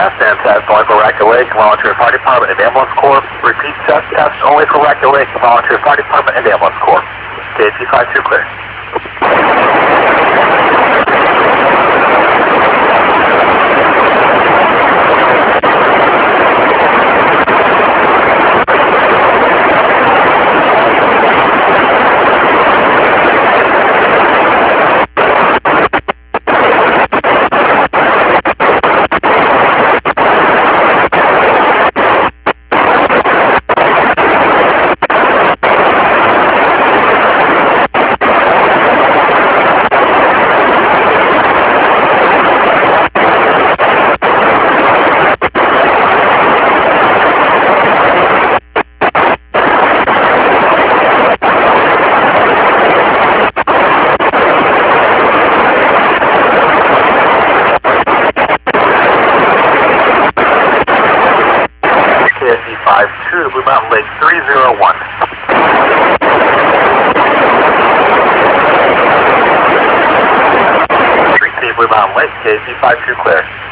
test and test only for Raccoon Lake, Volunteer Fire Department and Ambulance Corps. Repeat test only for Raccoon Lake, Volunteer Fire Department and Ambulance Corps. KC-52 clear. KSC-52 to Blue Mountain Lake 301. Blue Mountain Lake, KSC-52 clear.